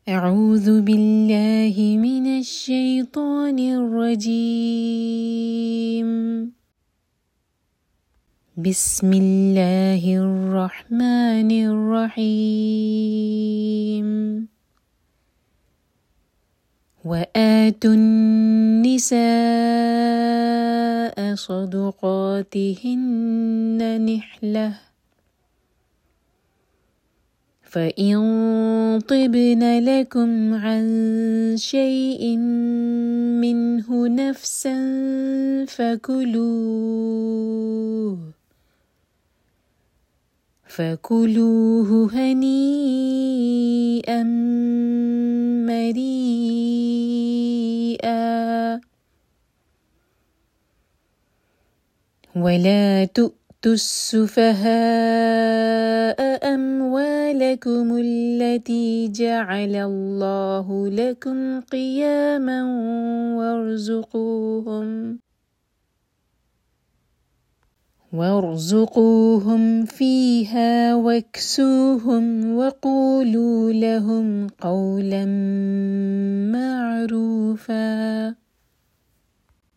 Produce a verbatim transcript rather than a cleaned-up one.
أعوذ بالله من الشيطان الرجيم. بسم الله الرحمن الرحيم. وآتوا النساء صدقاتهن نحلة فإن طبن لكم عن شيء منه نفسا فكلوه فكلوه هنيئا مريئا ولا تؤتوا السفهاء أموالكم التي جعل الله لكم قياما وارزقوهم وارزقوهم فيها واكسوهم وقولوا لهم قولا معروفا.